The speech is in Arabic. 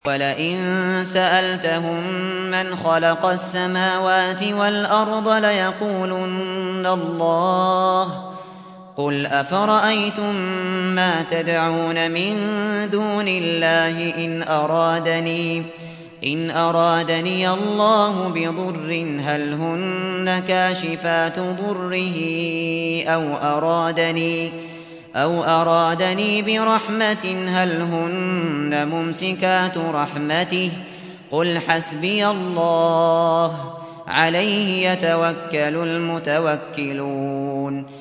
وَلَئِن سَأَلْتَهُم مَّنْ خَلَقَ السَّمَاوَاتِ وَالْأَرْضَ لَيَقُولُنَّ اللَّهُ ۚ قُلْ أَفَرَأَيْتُم مَّا تَدْعُونَ مِن دُونِ اللَّهِ إِنْ أَرَادَنِيَ اللَّهُ بِضُرٍّ هَلْ هُنَّ كَاشِفَاتُ ضُرِّهِ أَوْ أَرَادَنِي بِرَحْمَةٍ هَلْ هُنَّ مُمْسِكَاتُ رَحْمَتِهِ ۚ قُلْ حَسْبِيَ اللَّهُ ۖ عَلَيْهِ يَتَوَكَّلُ الْمُتَوَكِّلُونَ